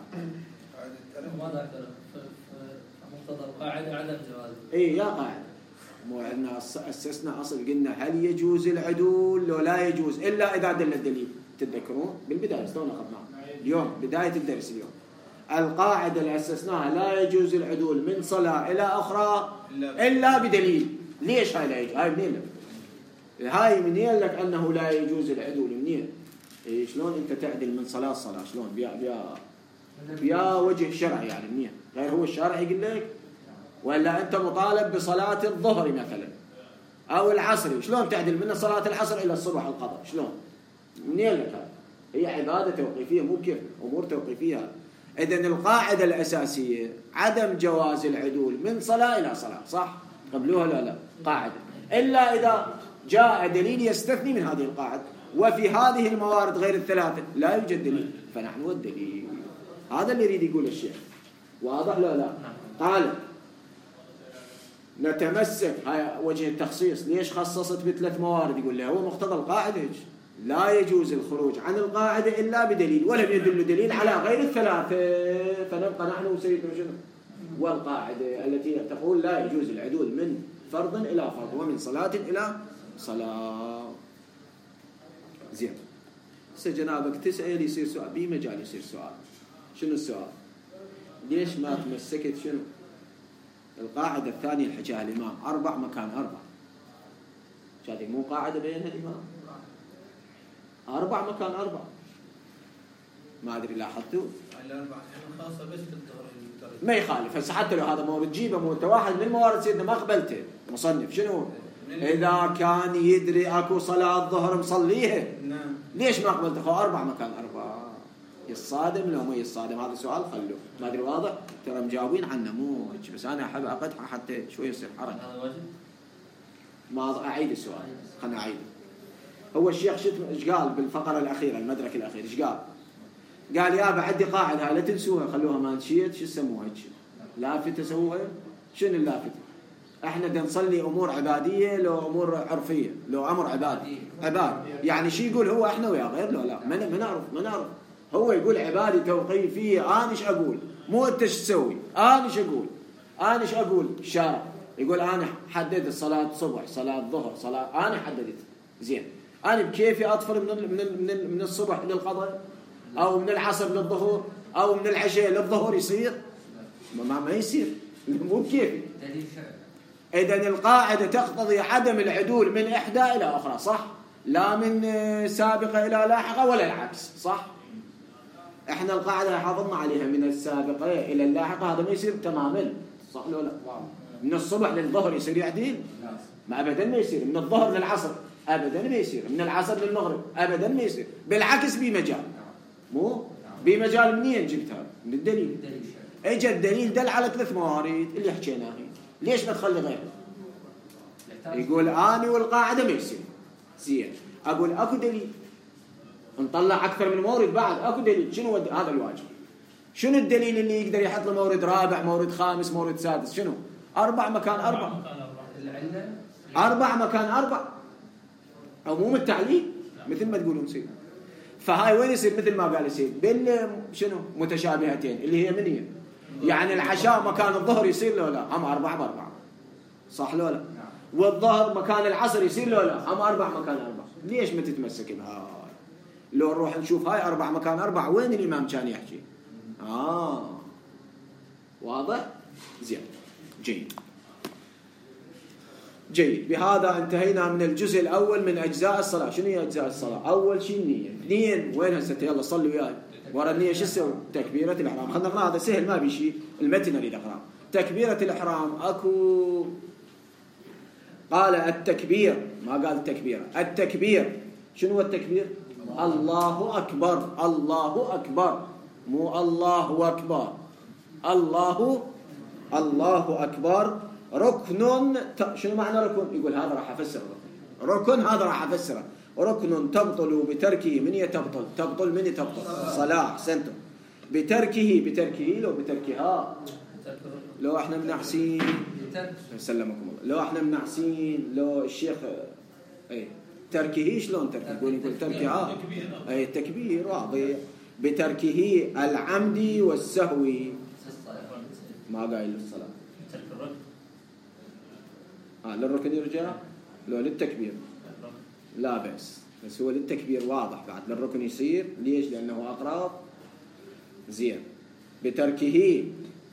ما ذكر مقتضى القاعدة عدم جواز. إيه يا قاعدة، مو عندنا أسسنا أصل قلنا هل يجوز العدول لو لا يجوز إلا إذا دل الدليل. تتذكرون بالبداية استونا أخذناه اليوم بداية الدرس اليوم. القاعدة اللي أسسناها لا يجوز العدول من صلاة إلى أخرى إلا بدليل. ليش هاي لا يجوز؟ هاي منين لك؟ هاي منين لك أنه لا يجوز العدول؟ منين؟ إيه شلون أنت تعدل من صلاة صلاة؟ شلون؟ بيا بيا بيا وجه شرعي يعني منين؟ غير هو الشرع يقول لك؟ ولا أنت مطالب بصلاة الظهر مثلا أو العصر، شلون تعدل من صلاة العصر إلى الصبح القضاء؟ شلون؟ منين لك هذا؟ هي عبادة توقيفية، مو كيف أمور توقيفية. إذن القاعدة الأساسية عدم جواز العدول من صلاة إلى صلاة، صح؟ قبلوها لا لا قاعدة، إلا إذا جاء دليل يستثني من هذه القاعدة، وفي هذه الموارد غير الثلاثة لا يوجد دليل، فنحن والدليل. هذا اللي يريد يقول الشيخ. واضح لا لا؟ قال نتمسك، هاي وجه التخصيص. ليش خصصت بثلاث موارد؟ يقول له هو مقتضى القاعدة، لا يجوز الخروج عن القاعدة إلا بدليل، ولم يدل دليل على غير الثلاثة، فنبقى نحن وسيدنا شنو؟ والقاعدة التي تقول لا يجوز العدول من فرض إلى فرض ومن صلاة إلى صلاة. زين. سجنابك تسأل يصير سؤال، بمجال يصير سؤال. شنو السؤال؟ ليش ما تمسكت شنو؟ القاعدة الثانية اللي حكاها الإمام، أربع مكان أربع. هذه مو قاعدة بينها الإمام؟ أربع مكان أربع. ما أدري لاحظتوا؟ الأربع خاصة بس بالظهر. ما يخالف، هسه حتى لو هذا مورد جيبه مو أنت واحد من موارد سيدنا ما قبلته مصنف شنو؟ إذا كان يدري أكو صلاة الظهر مصليها. نعم. ليش ما قبلته؟ خو أربع مكان أربع. يصادم لو ما يصادم؟ هذا سؤال خلوه. ما أدري واضح؟ ترى مجاوبين عنه مو هيك، بس أنا أحب أقطعه حتى شوي يصير حرج. هذا واجب؟ ما أعيد السؤال، خلنا أعيده. هو الشيخ شت ايش قال بالفقرة الأخيرة المدرك الأخير؟ ايش قال؟ قال يا بعدي قاعدة لا تنسوها، خلوها ما نشيت. شو يسموها هيك؟ لافتة سووها. شنو اللافتة؟ احنا بدنا نصلي امور عباديه لو امور عرفيه، لو امر عبادي عباد، يعني شي يقول هو احنا ويا غير له لا ما نعرف ما نعرف. هو يقول عبادي توقيفيه، انا ايش اقول؟ مو انت ايش تسوي؟ انا ايش اقول؟ انا ايش اقول؟ الشارع يقول انا حددت صلاه صبح، صلاه ظهر، صلاه انا حددت. زين انا بكيفي اطفر من ال من ال من, ال من الصبح للقضاء، او من العصر للظهر، او من العشاء للظهر يصير؟ ما ما يصير، مو بكيفي. إذن القاعدة تقتضي عدم العدول من إحدى إلى أخرى، صح؟ لا من سابقة إلى لاحقة ولا العكس، صح؟ إحنا القاعدة حافظنا عليها من السابقة إلى اللاحقة، هذا ما يصير تماما، صح ولا لا؟ من الصبح للظهر يصير يعديل؟ ما أبدا ما يصير. من الظهر للعصر أبدا ما يصير. من العصر للمغرب أبدا ما يصير. بالعكس بمجال، مو بمجال. منين جبتها؟ من الدليل. اجى الدليل دل على ثلاث موارد اللي حكيناها، ليش نخلي غيره؟ يقول اني والقاعده ما يصير. زين اقول اكو دليل، نطلع اكثر من مورد بعد، اكو دليل. شنو هذا الواجب؟ شنو الدليل اللي يقدر يحط له مورد رابع، مورد خامس، مورد سادس؟ شنو؟ اربع مكان اربع، اربع مكان اربع، عموم التعليل مثل ما تقولون يصير. فهاي وين يصير؟ مثل ما قال يصير بال شنو متشابهتين اللي هي من هي يعني العشاء مكان الظهر يصير له لا؟ هم أربعة بأربعة، صح لو لا؟ والظهر مكان العصر يصير له لا؟ هم أربع مكان أربعة. ليش ما تتمسك بهاي؟ لو نروح نشوف هاي أربع مكان أربعة وين الإمام كان يحكي؟ آه واضح؟ زين جيد جيد. بهذا انتهينا من الجزء الأول من أجزاء الصلاة. شنو هي أجزاء الصلاة؟ أول شيء النية. اثنين وين هسه؟ يلا صلوا وياي. ورا النية شو تسوي؟ تكبيرة الإحرام. خلنا نقرأ، هذا سهل ما بيشي، المتن اللي نقرأ. تكبيرة الإحرام أكو قال التكبير، ما قال التكبير، التكبير. شنو هو التكبير؟ الله أكبر، الله أكبر، مو الله أكبر. الله الله أكبر ركن. شنو معنى ركن؟ يقول هذا راح أفسر ركن. ركن هذا راح أفسره. ركن تبطل بتركه. من تبطل؟ تبطل من تبطل؟ صلاة. أحسنتم. بتركه، بتركه لو بتركها، لو احنا منحسين سلمكم الله، لو احنا منحسين، لو الشيخ اي تركه شلون تركه؟ يقول يقول تركها اي تكبير واضح. بتركه العمد والسهو. ما قايل للصلاة. اه للركن يرجع، لو للتكبير لا بأس، بس هو للتكبير واضح بعد. للركن يصير ليش؟ لأنه أقرب. زين. بتركه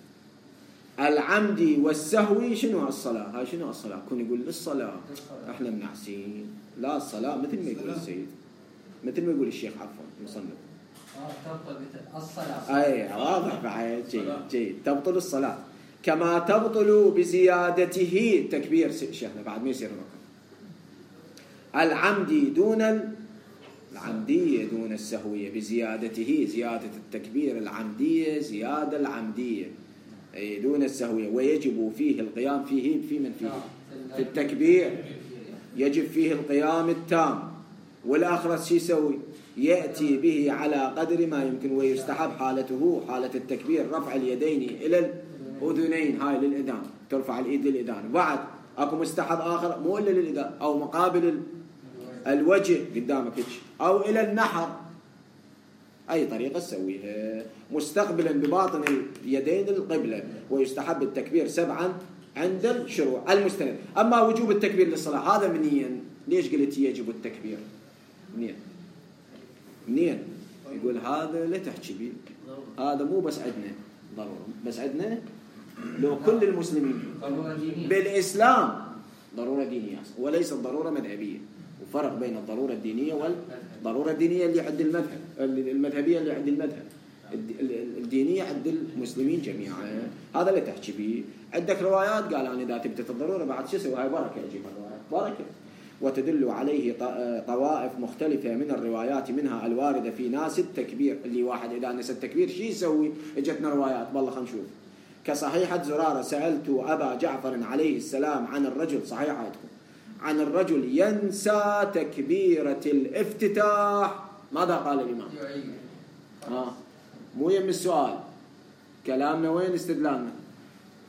العمد والسهو. شنو الصلاة؟ هاي شنو الصلاة؟ كون يقول للصلاة احنا منعسين، لا الصلاة مثل ما يقول السيد، مثل ما يقول الشيخ عفوا المصنف. اه تبطل الصلاة. اي واضح بعد. جيد جيد. تبطل الصلاة كما تبطل بزيادته. تكبير شيخنا بعد ما يصير ركن. العمد دون العمدية دون السهوية بزيادته. زيادة التكبير العمدية زيادة العمدية أي دون السهوية. ويجب فيه القيام فيه في من فيه في التكبير يجب فيه القيام التام. والآخر شو يسوي؟ يأتي به على قدر ما يمكن. ويستحب حالته حالة التكبير رفع اليدين إلى الأذنين. هاي للإذان، ترفع الإيد للإذان. بعد أكو مستحب آخر مو إلا للإذان، أو مقابل الوجه قدامك أو إلى النحر. أي طريقة تسويها مستقبلا بباطن اليدين القبلة. ويستحب التكبير سبعا عند الشروع المستند. أما وجوب التكبير للصلاة هذا منين؟ ليش قلت يجب التكبير؟ منين؟ منين؟ يقول هذا لا تحكي بي، هذا مو بس عندنا ضرورة، بس عندنا لو كل المسلمين بالإسلام ضرورة دينية وليس ضرورة مذهبية. وفرق بين الضرورة الدينية والضرورة الدينية اللي عند المذهب، المذهبية اللي عند المذهب، الدينية عند المسلمين جميعا. هذا اللي تحكي به. عندك روايات قال أنا إذا تبت الضرورة بعد شو اسوي؟ هاي بركة أجيب الروايات بركة. وتدل عليه طوائف مختلفة من الروايات منها الواردة في ناس التكبير. اللي واحد إذا نسى التكبير شو يسوي؟ اجتنا روايات والله خلينا نشوف. كصحيحة زرارة سألت أبا جعفر عليه السلام عن الرجل، صحيحاتكم، عن الرجل ينسى تكبيرة الافتتاح. ماذا قال الإمام؟ ها مو يم السؤال، كلامنا وين استدلالنا؟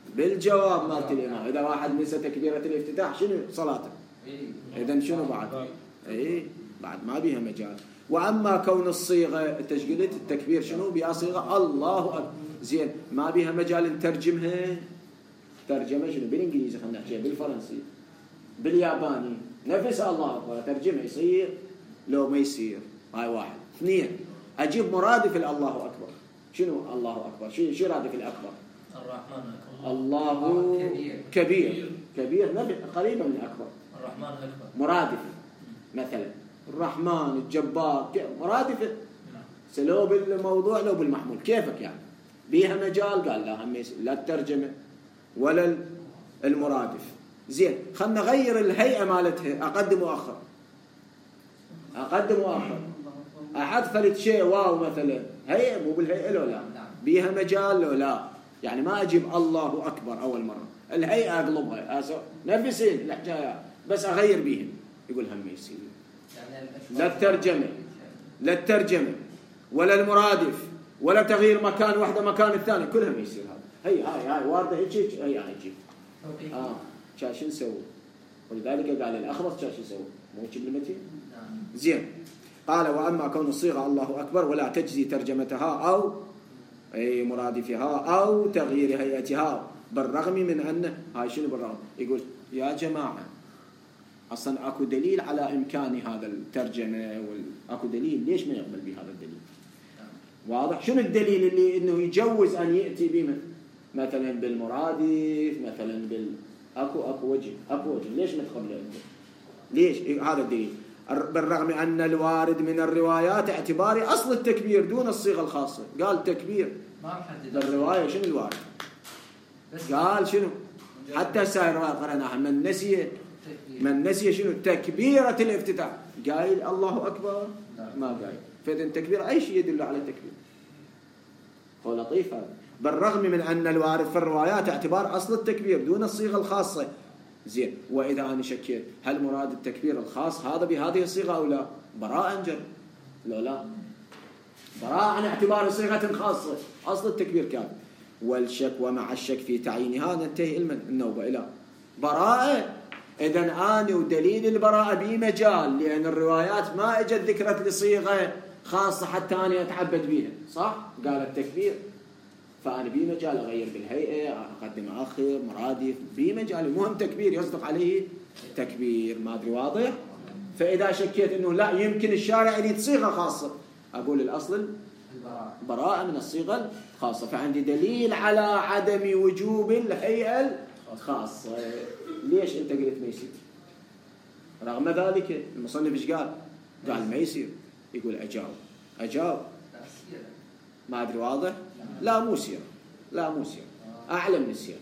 بالجواب مالت الإمام. إذا واحد نسى تكبيرة الافتتاح شنو صلاته؟ إذن شنو بعد؟ إيه بعد ما بيها مجال. وأما كون الصيغة التشكيلية التكبير شنو بها صيغة الله أكبر زين ما بيها مجال نترجمها. ترجمة شنو بالإنجليزي خلينا نحكيها بالفرنسي بالياباني نفس الله أكبر ترجمة يصير لو ما يصير. هاي واحد. اثنين أجيب مرادف الله أكبر. شنو الله أكبر؟ شو شو رادف الأكبر؟ الرحمن أكبر. الله كبير كبير, كبير. قريبا من أكبر. الرحمن أكبر مرادف مثلا الرحمن الجبار مرادف سلو بالموضوع لو بالمحمول كيفك يعني بيها مجال. قال لا هم لا الترجمة ولا المرادف. زين خلنا نغير الهيئة مالتها أقدم وأخر أقدم وأخر أحد فلت شيء واو مثلا هيئة مو بالهيئة لو لا بيها مجال لو لا. يعني ما أجيب الله أكبر أول مرة الهيئة أقلبها نفسين الحكاية بس أغير بيهم. يقول هم يصير لا الترجمة لا الترجمة ولا المرادف ولا تغيير مكان واحدة مكان الثاني كلها ما يصير. هذا هي هاي هاي واردة هيك هي هاي جيب آه شاشين نسوي. ولذلك قال الأخرس شاشين نسوي مو بالمتين. زين قال وأما كون الصيغة الله أكبر ولا تجزي ترجمتها أو أي مرادفها أو تغيير هيئتها بالرغم من أن هاي شنو بالرغم. يقول يا جماعة أصلا أكو دليل على إمكان هذا الترجمة وأكو دليل ليش ما يقبل بهذا الدليل. واضح شنو الدليل اللي إنه يجوز أن يأتي به مثلا بالمرادف مثلا بال أكو أكو وجه أكو وجه ليش ما تقبله أنت ليش هذا الدليل. بالرغم أن الوارد من الروايات اعتباري أصل التكبير دون الصيغة الخاصة. قال تكبير بالرواية شنو الوارد قال شنو حتى سائر الروايات قرأناها من نسي من نسي شنو تكبيرة الافتتاح قايل الله أكبر ما قايل. فإذن تكبير أي شيء يدل على التكبير. هو لطيف هذا. بالرغم من أن الوارد في الروايات اعتبار أصل التكبير دون الصيغة الخاصة. زين وإذا أنا شكيت هل مراد التكبير الخاص هذا بهذه الصيغة أو لا براء أنجر لا لا براء عن اعتبار صيغة خاصة أصل التكبير كان. والشك ومع الشك في تعيينها ننتهي علما النوبة إلى براءة. إذن أنا ودليل البراءة بمجال لأن الروايات ما اجت ذكرت لصيغة خاصة حتى أنا أتعبد بها صح قال التكبير فأنا بمجال أغير بالهيئة أقدم آخر مرادف بمجال المهم تكبير يصدق عليه تكبير ما أدري واضح. فإذا شكيت أنه لا يمكن الشارع يريد صيغة خاصة أقول الأصل براءة من الصيغة الخاصة. فعندي دليل على عدم وجوب الهيئة الخاصة. ليش أنت قلت ما يصير رغم ذلك المصنف إيش قال قال ما يصير. يقول أجاوب أجاوب ما أدري واضح لا مو سير لا مو سير أعلى من السير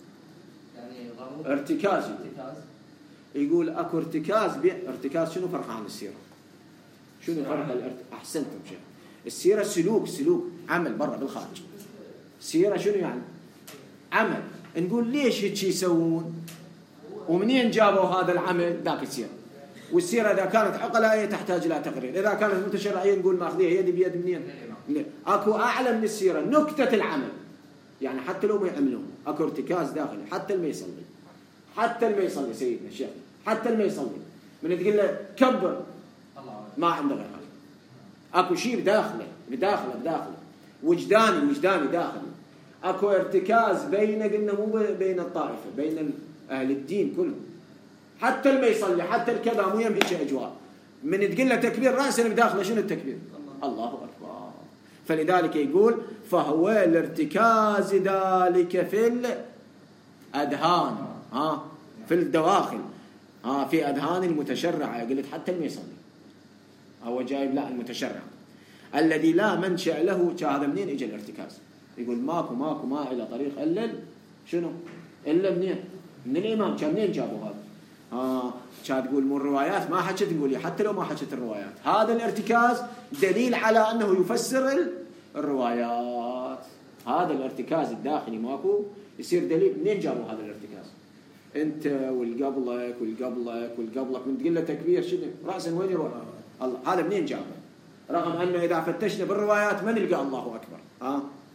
يعني ارتكاز. يقول أكو ارتكاز ارتكاز شنو فرق عن السيرة شنو فرق الارت... أحسنتم شيء. السيرة سلوك سلوك عمل برا بالخارج. السيرة شنو يعني عمل. نقول ليش هيك يسوون ومنين جابوا هذا العمل ذاك السيرة. والسيرة إذا كانت عقلائية تحتاج إلى تقرير إذا كانت متشرعية نقول ماخذيها يدي بيد منين. أكو أعلى من السيرة نكتة العمل يعني حتى لو ما يعملون أكو ارتكاز داخلي حتى اللي ما يصلي حتى اللي ما يصلي سيدنا الشيخ حتى اللي ما يصلي من تقول له كبر ما عنده غير هذا. أكو شيء بداخله بداخله بداخله وجداني وجداني داخلي. أكو ارتكاز بين قلنا مو بين الطائفة بين أهل الدين كلهم حتى اللي ما يصلي حتى الكذا مو يمشي أجواء من تقول له تكبير رأسا بداخله شنو التكبير الله أكبر. فلذلك يقول فهو الارتكاز ذلك في الأذهان ها في الدواخل ها في أذهان المتشرعة. قلت حتى اللي ما يصلي هو جايب لا المتشرع الذي لا منشأ له. هذا منين اجى الارتكاز. يقول ماكو ماكو ما إلى طريق إلا شنو إلا منين من الإمام. كان منين جابوا هذا آه كان تقول مو الروايات ما حكت نقول حتى لو ما حكت الروايات هذا الارتكاز دليل على أنه يفسر الروايات. هذا الارتكاز الداخلي ماكو يصير دليل. منين جابوا هذا الارتكاز أنت والقبلك والقبلك والقبلك من تقول له تكبير شنو رأسا وين يروح الله هذا منين جابه. رغم أنه إذا فتشنا بالروايات ما نلقى الله أكبر آه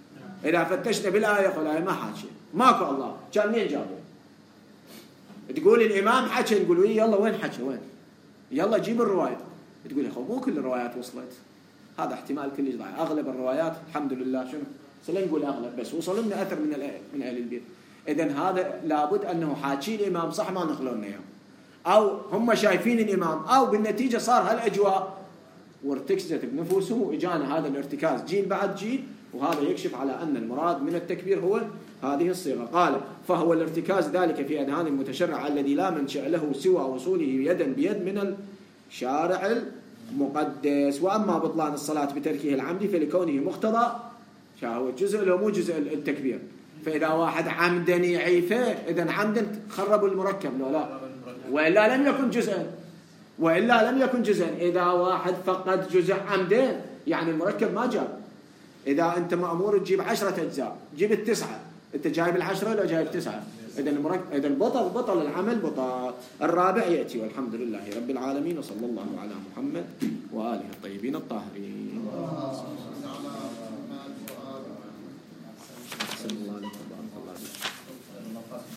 إذا فتشنا بالآية والآية ما حاشي، ماكو الله، كان مين جابه؟ تقول الإمام حكى، نقول إيه يلا وين حكى وين؟ يلا جيب الرواية. تقول يا أخو مو كل الروايات وصلت، هذا احتمال كلش ضعيف. أغلب الروايات الحمد لله شنو؟ سلا نقول أغلب بس وصل لنا أثر من من أهل البيت. إذن هذا لابد أنه حاكي الإمام صح ما نقلوا لنا إياه، أو هم شايفين الإمام، أو بالنتيجة صار هالأجواء وارتكزت بنفوسهم وإجانا هذا الارتكاز جيل بعد جيل، وهذا يكشف على أن المراد من التكبير هو هذه الصيغة. قال فهو الارتكاز ذلك في أذهان المتشرع الذي لا منشأ له سوى وصوله يدا بيد من الشارع المقدس. وأما بطلان الصلاة بتركه العمد فلكونه مقتضى هو جزء له مو جزء التكبير. فإذا واحد عمدا يعيفه إذن عمدا خربوا المركب لو لا، وإلا لم يكن جزءا، وإلا لم يكن جزءا. إذا واحد فقد جزء عمدين يعني المركب ما جاب. إذا أنت مأمور تجيب عشرة أجزاء جيب التسعة، أنت جايب العشرة ولا جايب تسعة؟ إذا المركب إذا البطل بطل العمل بطل. الرابع يأتي والحمد لله رب العالمين وصلى الله على محمد وآله الطيبين الطاهرين.